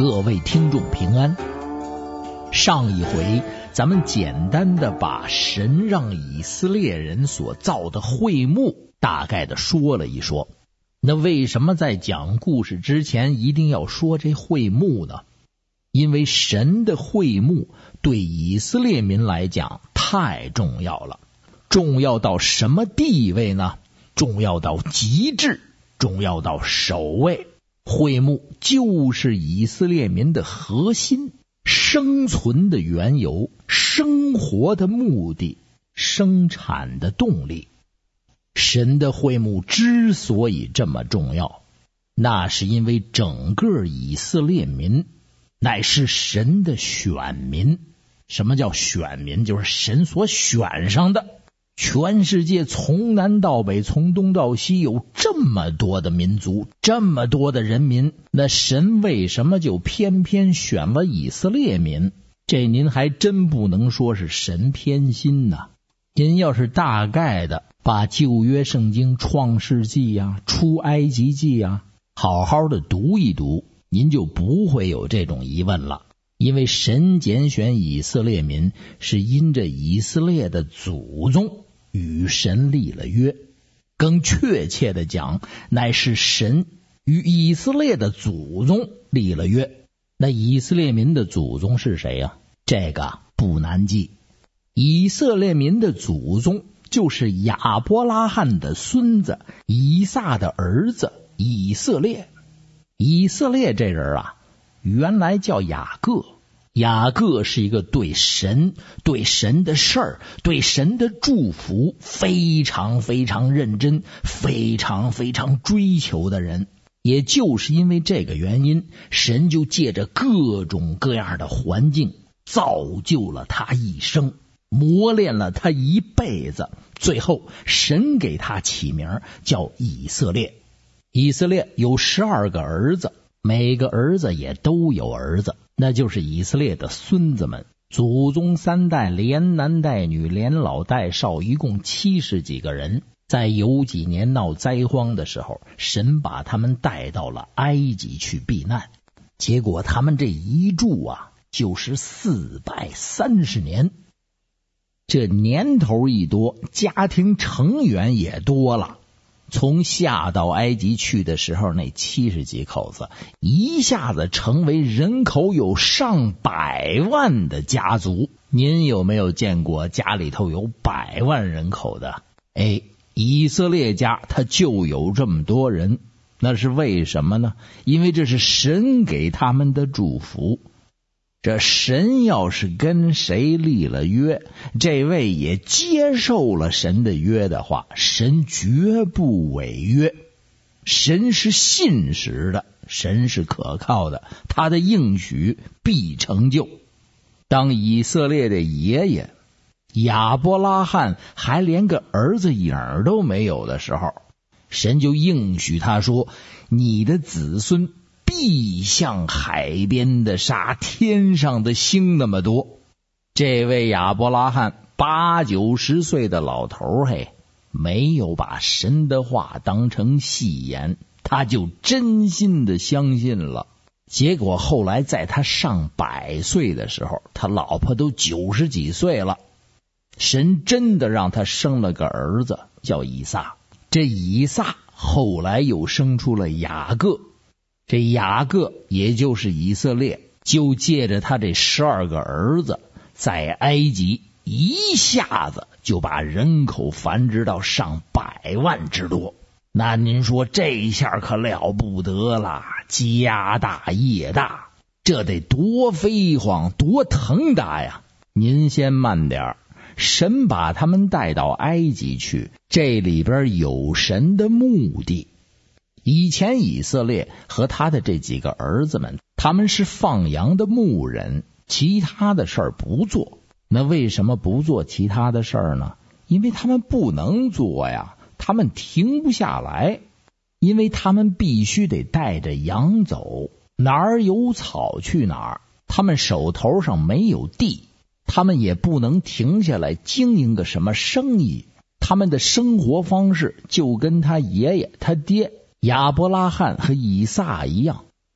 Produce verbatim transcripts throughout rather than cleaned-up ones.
各位听众平安。上一回咱们简单的把神让以色列人所造的会幕大概的说了一说。那为什么在讲故事之前一定要说这会幕呢？因为神的会幕对以色列民来讲太重要了。重要到什么地位呢？重要到极致，重要到首位。会幕就是以色列民的核心，生存的缘由，生活的目的，生产的动力。神的会幕之所以这么重要，那是因为整个以色列民乃是神的选民。什么叫选民？就是神所选上的。全世界从南到北，从东到西，有这么多的民族，这么多的人民，那神为什么就偏偏选了以色列民？这您还真不能说是神偏心呢。您要是大概的把旧约圣经创世纪呀、出埃及记呀好好的读一读，您就不会有这种疑问了。因为神拣选以色列民是因着以色列的祖宗与神立了约，更确切的讲，乃是神与以色列的祖宗立了约。那以色列民的祖宗是谁呀？这个不难记。以色列民的祖宗就是亚伯拉罕的孙子以撒的儿子以色列。以色列这人啊，原来叫雅各。雅各是一个对神、对神的事儿、对神的祝福非常非常认真、非常非常追求的人。也就是因为这个原因，神就借着各种各样的环境造就了他一生，磨练了他一辈子，最后神给他起名叫以色列。以色列有十二个儿子，每个儿子也都有儿子，那就是以色列的孙子们。祖宗三代连男带女连老带少，一共七十几个人。在有几年闹灾荒的时候，神把他们带到了埃及去避难，结果他们这一住啊就是四百三十年。这年头一多，家庭成员也多了。从下到埃及去的时候，那七十几口子一下子成为人口有上百万的家族。您有没有见过家里头有百万人口的？哎，以色列家他就有这么多人。那是为什么呢？因为这是神给他们的祝福。这神要是跟谁立了约，这位也接受了神的约的话，神绝不违约。神是信实的，神是可靠的，他的应许必成就。当以色列的爷爷亚伯拉罕还连个儿子影都没有的时候，神就应许他说，你的子孙必像海边的沙，天上的星那么多。这位亚伯拉罕八九十岁的老头，嘿，没有把神的话当成戏言，他就真心的相信了。结果后来在他上百岁的时候，他老婆都九十几岁了，神真的让他生了个儿子叫以撒。这以撒后来又生出了雅各。这雅各也就是以色列，就借着他这十二个儿子，在埃及一下子就把人口繁殖到上百万之多。那您说这一下可了不得了，家大业大，这得多飞黄多腾达呀！您先慢点，神把他们带到埃及去，这里边有神的目的。以前以色列和他的这几个儿子们，他们是放羊的牧人，其他的事儿不做。那为什么不做其他的事儿呢？因为他们不能做呀，他们停不下来，因为他们必须得带着羊走，哪儿有草去哪儿，他们手头上没有地，他们也不能停下来经营个什么生意。他们的生活方式就跟他爷爷他爹亚伯拉罕和以撒一样，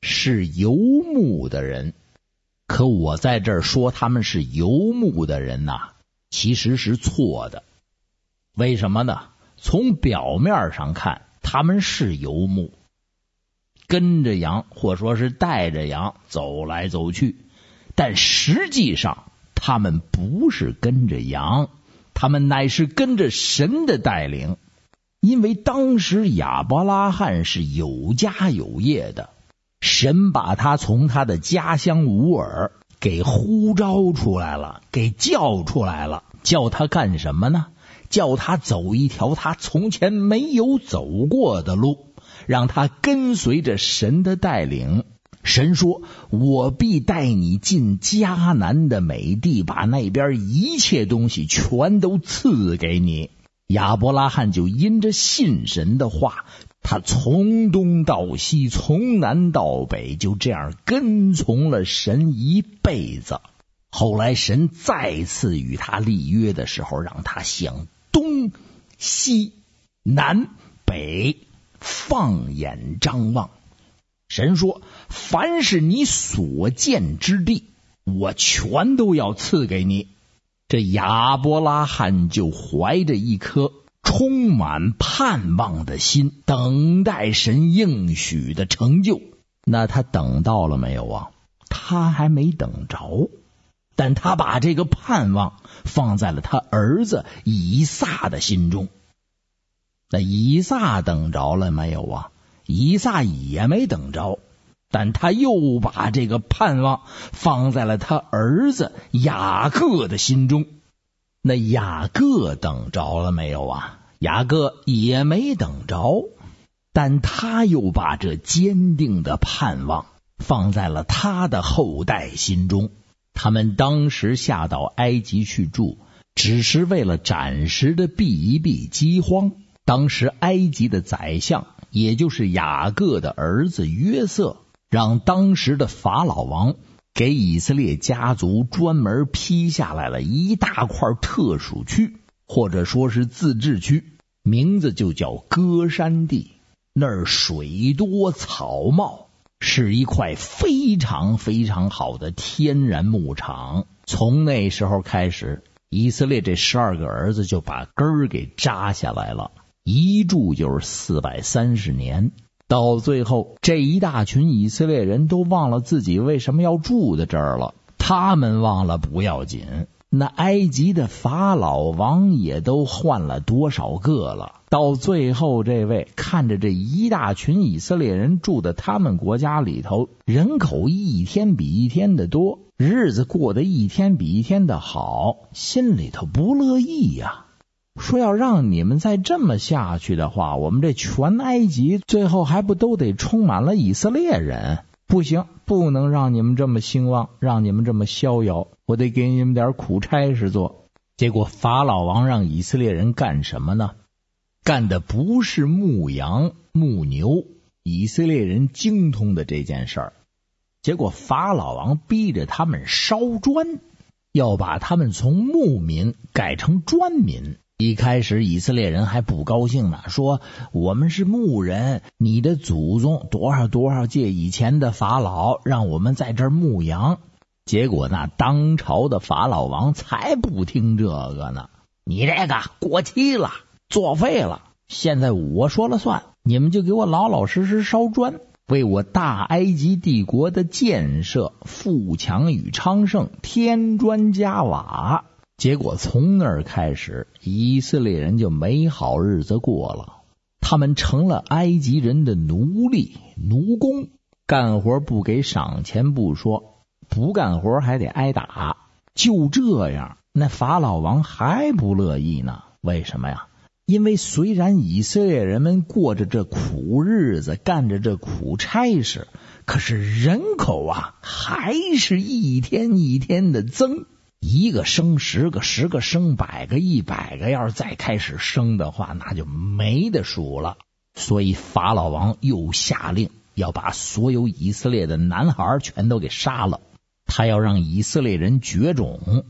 是游牧的人。可我在这儿说他们是游牧的人呐、啊，其实是错的。为什么呢？从表面上看，他们是游牧，跟着羊或说是带着羊走来走去，但实际上他们不是跟着羊，他们乃是跟着神的带领。因为当时亚伯拉罕是有家有业的，神把他从他的家乡乌尔给呼召出来了，给叫出来了，叫他干什么呢？叫他走一条他从前没有走过的路，让他跟随着神的带领。神说，我必带你进迦南的美地，把那边一切东西全都赐给你。亚伯拉罕就因着信神的话，他从东到西，从南到北，就这样跟从了神一辈子。后来神再次与他立约的时候，让他向东西南北放眼张望。神说，凡是你所见之地，我全都要赐给你。这亚伯拉罕就怀着一颗充满盼望的心，等待神应许的成就。那他等到了没有啊？他还没等着，但他把这个盼望放在了他儿子以撒的心中。那以撒等着了没有啊？以撒也没等着，但他又把这个盼望放在了他儿子雅各的心中。那雅各等着了没有啊？雅各也没等着，但他又把这坚定的盼望放在了他的后代心中。他们当时下到埃及去住，只是为了暂时的避一避饥荒。当时埃及的宰相，也就是雅各的儿子约瑟，让当时的法老王给以色列家族专门批下来了一大块特属区，或者说是自治区，名字就叫歌山地。那儿水多草茂，是一块非常非常好的天然牧场。从那时候开始，以色列这十二个儿子就把根儿给扎下来了，一住就是四百三十年。到最后，这一大群以色列人都忘了自己为什么要住在这儿了。他们忘了不要紧，那埃及的法老王也都换了多少个了。到最后，这位看着这一大群以色列人住在他们国家里头，人口一天比一天的多，日子过得一天比一天的好，心里头不乐意呀、啊。说要让你们再这么下去的话，我们这全埃及最后还不都得充满了以色列人？不行，不能让你们这么兴旺，让你们这么逍遥，我得给你们点苦差事做。结果法老王让以色列人干什么呢？干的不是牧羊牧牛，以色列人精通的这件事儿。结果法老王逼着他们烧砖，要把他们从牧民改成专民。一开始以色列人还不高兴呢，说我们是牧人，你的祖宗多少多少届以前的法老让我们在这儿牧羊。结果那当朝的法老王才不听这个呢，你这个过期了，作废了，现在我说了算，你们就给我老老实实烧砖，为我大埃及帝国的建设富强与昌盛添砖加瓦。结果从那儿开始，以色列人就没好日子过了。他们成了埃及人的奴隶奴工，干活不给赏钱不说，不干活还得挨打。就这样，那法老王还不乐意呢。为什么呀？因为虽然以色列人们过着这苦日子，干着这苦差事，可是人口啊还是一天一天的增，一个生十个，十个生百个，一百个要是再开始生的话，那就没得数了。所以法老王又下令要把所有以色列的男孩全都给杀了，他要让以色列人绝种。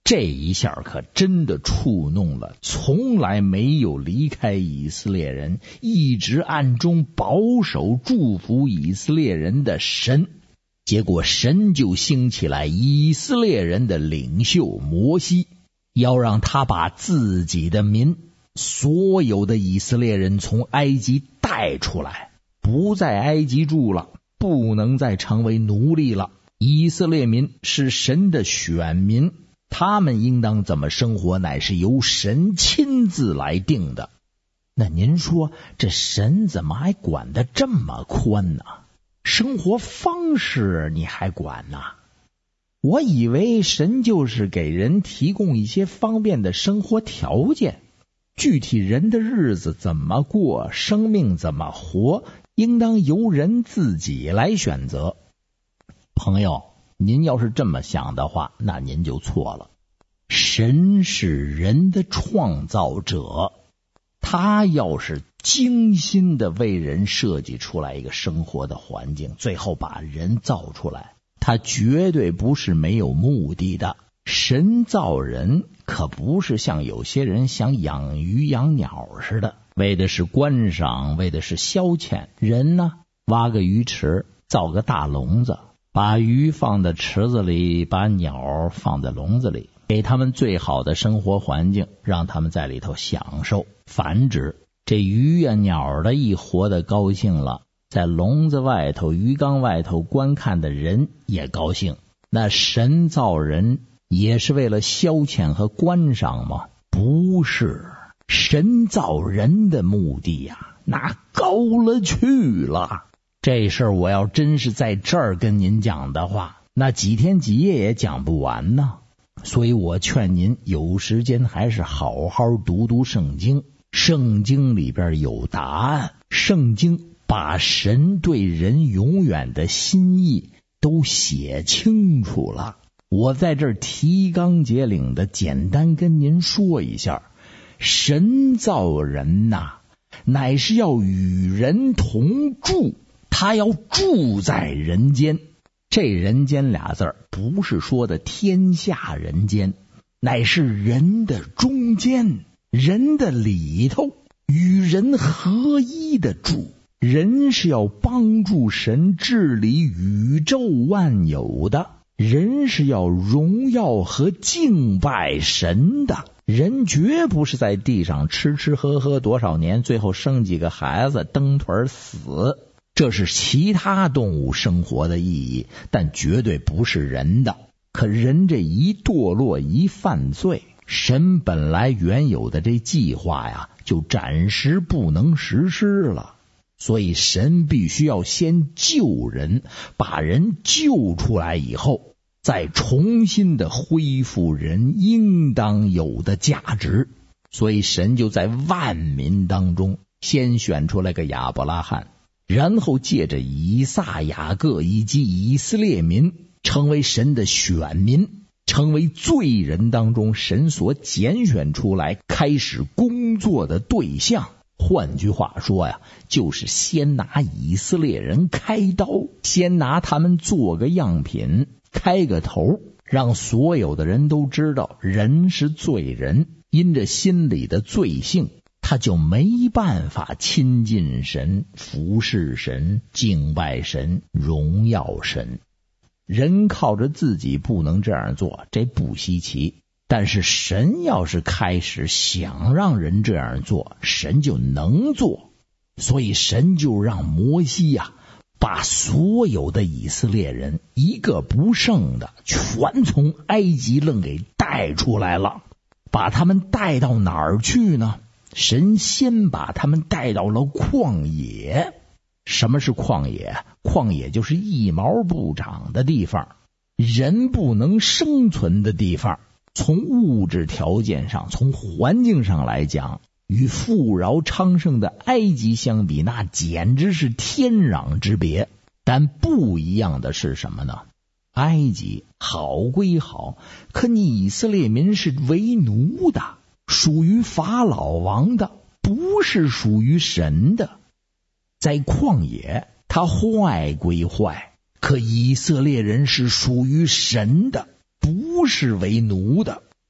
这一下可真的触弄了从来没有离开以色列人，一直暗中保守祝福以色列人的神。结果神就兴起来以色列人的领袖摩西，要让他把自己的民所有的以色列人从埃及带出来，不在埃及住了，不能再成为奴隶了。以色列民是神的选民，他们应当怎么生活乃是由神亲自来定的。那您说这神怎么还管得这么宽呢？生活方式你还管呢？我以为神就是给人提供一些方便的生活条件，具体人的日子怎么过，生命怎么活，应当由人自己来选择。朋友，您要是这么想的话，那您就错了。神是人的创造者，他要是精心的为人设计出来一个生活的环境，最后把人造出来，他绝对不是没有目的的。神造人可不是像有些人想养鱼养鸟似的，为的是观赏，为的是消遣。人呢，挖个鱼池，造个大笼子，把鱼放在池子里，把鸟放在笼子里，给他们最好的生活环境，让他们在里头享受繁殖。这鱼呀鸟的一活得高兴了，在笼子外头鱼缸外头观看的人也高兴。那神造人也是为了消遣和观赏吗？不是，神造人的目的呀，那高了去了。这事儿我要真是在这儿跟您讲的话，那几天几夜也讲不完呢。所以我劝您有时间还是好好读读圣经，圣经里边有答案，圣经把神对人永远的心意都写清楚了。我在这儿提纲挈领的简单跟您说一下，神造人呐，乃是要与人同住，他要住在人间。这人间俩字儿不是说的天下人间，乃是人的中间，人的里头，与人合一的住。人是要帮助神治理宇宙万有的，人是要荣耀和敬拜神的。人绝不是在地上吃吃喝喝多少年，最后生几个孩子蹬腿死，这是其他动物生活的意义，但绝对不是人的。可人这一堕落一犯罪，神本来原有的这计划呀，就暂时不能实施了。所以神必须要先救人，把人救出来以后，再重新的恢复人应当有的价值。所以神就在万民当中先选出来个亚伯拉罕，然后借着以撒、雅各以及以色列民成为神的选民，成为罪人当中神所拣选出来开始工作的对象。换句话说呀，就是先拿以色列人开刀，先拿他们做个样品，开个头，让所有的人都知道人是罪人，因着心里的罪性，他就没办法亲近神、服侍神、敬拜神、荣耀神。人靠着自己不能这样做，这不稀奇。但是神要是开始想让人这样做，神就能做。所以神就让摩西呀、啊，把所有的以色列人一个不剩的全从埃及愣给带出来了。把他们带到哪儿去呢？神先把他们带到了旷野。什么是旷野？旷野就是一毛不长的地方，人不能生存的地方。从物质条件上，从环境上来讲，与富饶昌盛的埃及相比，那简直是天壤之别。但不一样的是什么呢？埃及好归好，可你以色列民是为奴的，属于法老王的，不是属于神的。在旷野，他坏归坏，可以色列人是属于神的，不是为奴的。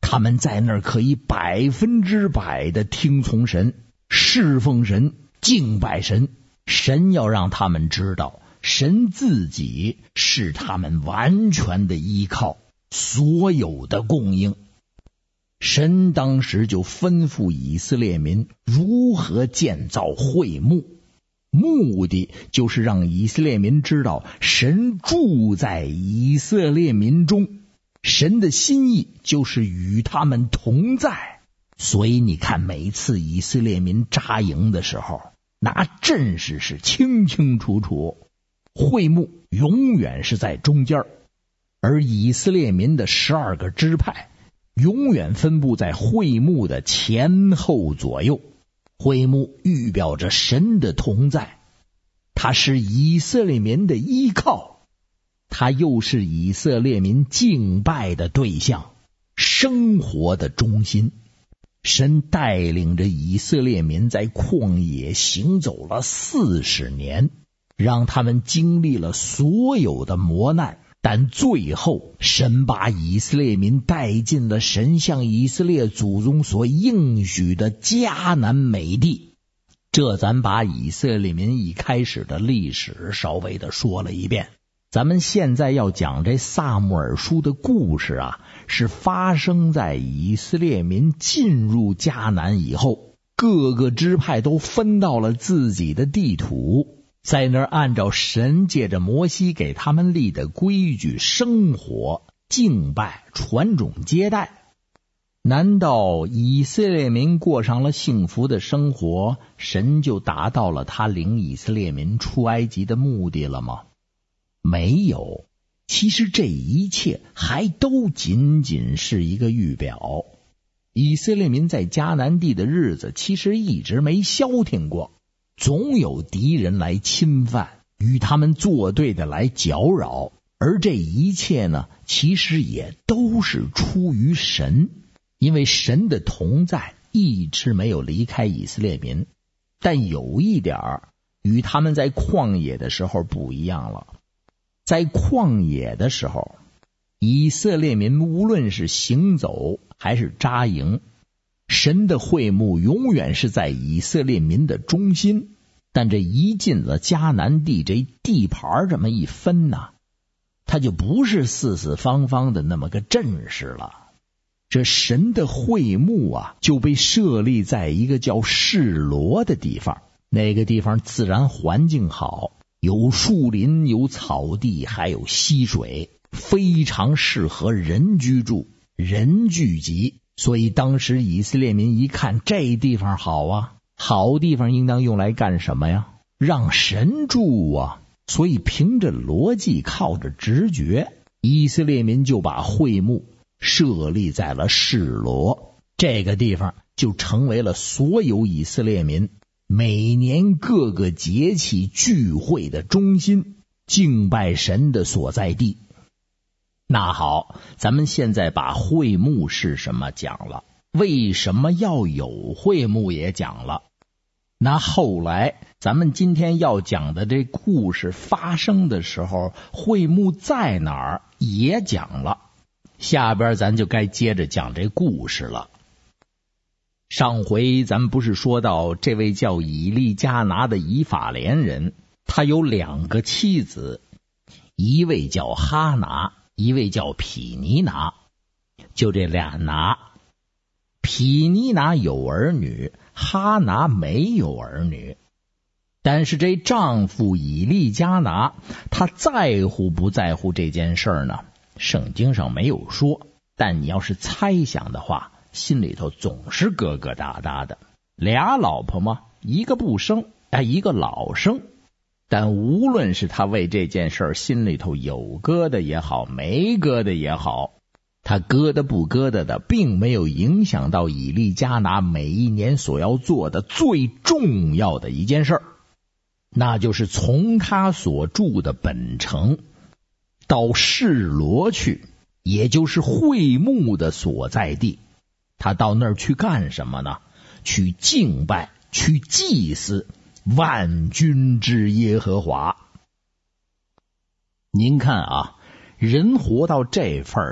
他们在那儿可以百分之百的听从神，侍奉神，敬拜神。神要让他们知道，神自己是他们完全的依靠，所有的供应。神当时就吩咐以色列民如何建造会幕，目的就是让以色列民知道神住在以色列民中，神的心意就是与他们同在。所以你看，每次以色列民扎营的时候，那阵势是清清楚楚，会幕永远是在中间，而以色列民的十二个支派永远分布在会幕的前后左右。会幕预表着神的同在，它是以色列民的依靠，它又是以色列民敬拜的对象，生活的中心。神带领着以色列民在旷野行走了四十年，让他们经历了所有的磨难，但最后神把以色列民带进了神向以色列祖宗所应许的迦南美地。这咱把以色列民一开始的历史稍微的说了一遍。咱们现在要讲这撒母耳书的故事啊，是发生在以色列民进入迦南以后，各个支派都分到了自己的地土，在那儿按照神借着摩西给他们立的规矩生活、敬拜、传种接代。难道以色列民过上了幸福的生活，神就达到了他领以色列民出埃及的目的了吗？没有，其实这一切还都仅仅是一个预表。以色列民在迦南地的日子其实一直没消停过，总有敌人来侵犯，与他们作对的来搅扰，而这一切呢，其实也都是出于神，因为神的同在一直没有离开以色列民。但有一点与他们在旷野的时候不一样了，在旷野的时候，以色列民无论是行走还是扎营，神的会幕永远是在以色列民的中心。但这一进了迦南地，这地盘这么一分呢，它就不是四四方方的那么个阵势了。这神的会幕啊，就被设立在一个叫示罗的地方。那个地方自然环境好，有树林，有草地，还有溪水，非常适合人居住，人聚集。所以当时以色列民一看这地方好啊，好地方应当用来干什么呀？让神住啊。所以凭着逻辑，靠着直觉，以色列民就把会幕设立在了示罗。这个地方就成为了所有以色列民每年各个节气聚会的中心，敬拜神的所在地。那好，咱们现在把会幕是什么讲了，为什么要有会幕也讲了。那后来咱们今天要讲的这故事发生的时候，会幕在哪儿也讲了。下边咱就该接着讲这故事了。上回咱们不是说到这位叫以利加拿的以法莲人，他有两个妻子，一位叫哈拿，一位叫毗尼拿。就这俩拿，毗尼拿有儿女，哈拿没有儿女。但是这丈夫以利加拿，他在乎不在乎这件事呢？圣经上没有说，但你要是猜想的话，心里头总是疙疙瘩瘩的。俩老婆嘛，一个不生，哎，一个老生。但无论是他为这件事心里头有疙瘩也好，没疙瘩也好，他疙瘩不疙瘩的，并没有影响到以利加拿每一年所要做的最重要的一件事，那就是从他所住的本城到示罗去，也就是会幕的所在地。他到那儿去干什么呢？去敬拜，去祭祀万军之耶和华。您看啊，人活到这份上，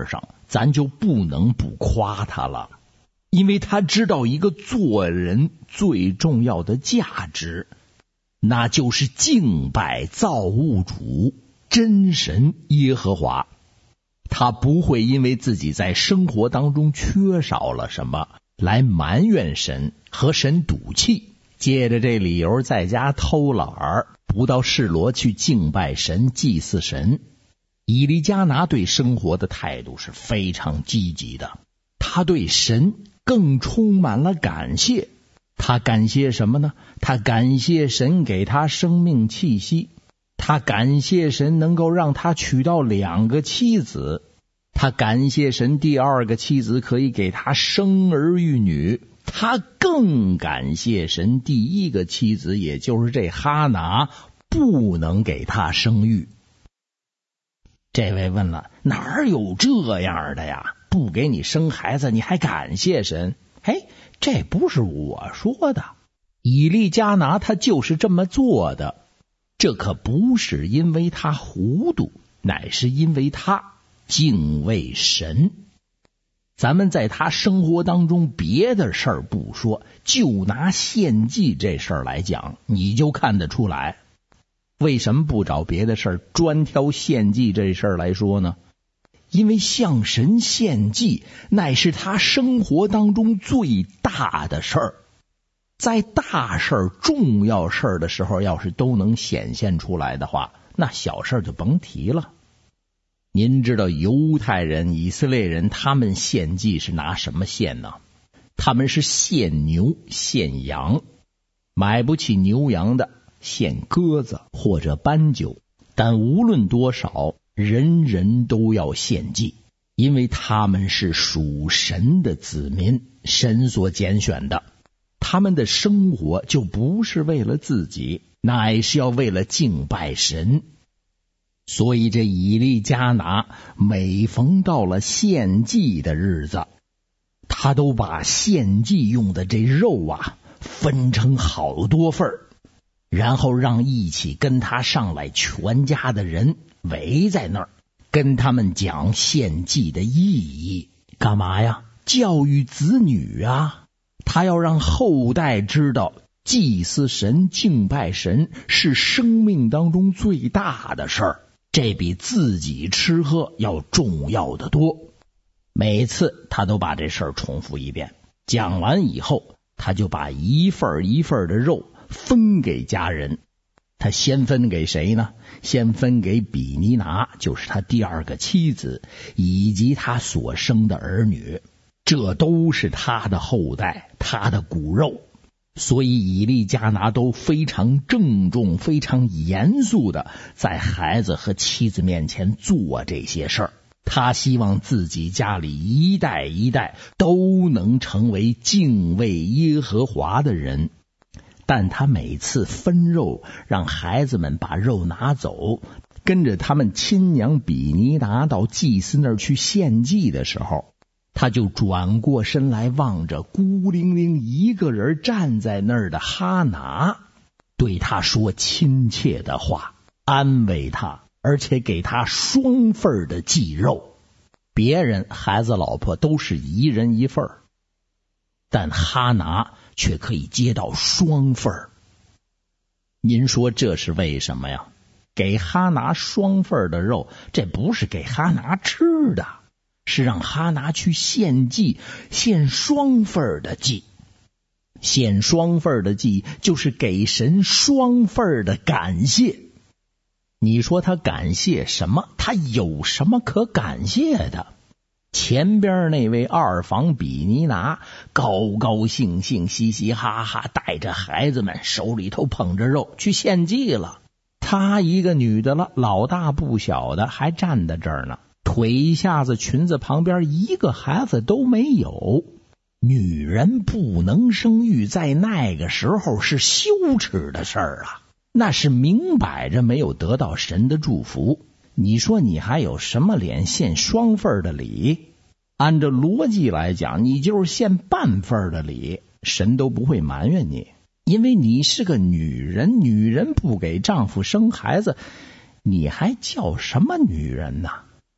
咱就不能不夸他了，因为他知道一个做人最重要的价值，那就是敬拜造物主真神耶和华。他不会因为自己在生活当中缺少了什么来埋怨神，和神赌气，借着这理由在家偷懒儿，不到示罗去敬拜神祭祀神。以利加拿对生活的态度是非常积极的，他对神更充满了感谢。他感谢什么呢？他感谢神给他生命气息，他感谢神能够让他娶到两个妻子，他感谢神第二个妻子可以给他生儿育女，他更感谢神第一个妻子，也就是这哈拿，不能给他生育。这位问了，哪有这样的呀？不给你生孩子你还感谢神？嘿，这不是我说的，以利加拿他就是这么做的。这可不是因为他糊涂，乃是因为他敬畏神。咱们在他生活当中别的事儿不说，就拿献祭这事儿来讲，你就看得出来。为什么不找别的事儿，专挑献祭这事儿来说呢？因为向神献祭乃是他生活当中最大的事儿，在大事儿重要事儿的时候要是都能显现出来的话，那小事儿就甭提了。您知道犹太人以色列人他们献祭是拿什么献呢？他们是献牛献羊，买不起牛羊的献鸽子或者斑鸠，但无论多少人人都要献祭，因为他们是属神的子民，神所拣选的。他们的生活就不是为了自己，乃是要为了敬拜神。所以这以利加拿每逢到了献祭的日子，他都把献祭用的这肉啊分成好多份儿，然后让一起跟他上来全家的人围在那儿，跟他们讲献祭的意义。干嘛呀？教育子女啊，他要让后代知道祭祀神敬拜神是生命当中最大的事儿，这比自己吃喝要重要的多。每次他都把这事儿重复一遍，讲完以后他就把一份一份的肉分给家人。他先分给谁呢？先分给比尼拿，就是他第二个妻子，以及他所生的儿女，这都是他的后代，他的骨肉。所以以利加拿都非常郑重非常严肃的在孩子和妻子面前做这些事儿。他希望自己家里一代一代都能成为敬畏耶和华的人。但他每次分肉，让孩子们把肉拿走，跟着他们亲娘比尼拿到祭司那儿去献祭的时候，他就转过身来望着孤零零一个人站在那儿的哈拿，对他说亲切的话，安慰他，而且给他双份的祭肉。别人孩子老婆都是一人一份，但哈拿却可以接到双份。您说这是为什么呀？给哈拿双份的肉，这不是给哈拿吃的，是让哈拿去献祭，献双份的祭。献双份的祭就是给神双份的感谢。你说他感谢什么？他有什么可感谢的？前边那位二房比尼拿高高兴兴嘻嘻哈哈带着孩子们手里头捧着肉去献祭了，他一个女的了，老大不小的还站在这儿呢，腿下子裙子旁边一个孩子都没有。女人不能生育在那个时候是羞耻的事儿啊，那是明摆着没有得到神的祝福。你说你还有什么脸献双份的礼？按照逻辑来讲，你就是献半份的礼，神都不会埋怨你，因为你是个女人，女人不给丈夫生孩子，你还叫什么女人呢？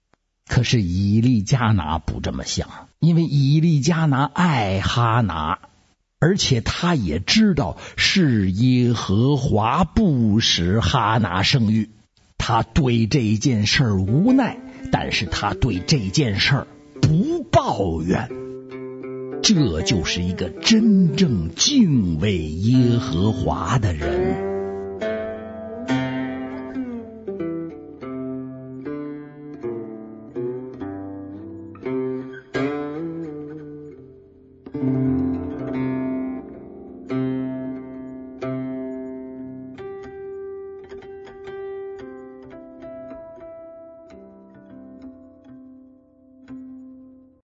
可是以利加拿不这么想，因为以利加拿爱哈拿，而且他也知道是耶和华不使哈拿生育。他对这件事儿无奈，但是他对这件事儿不抱怨。这就是一个真正敬畏耶和华的人。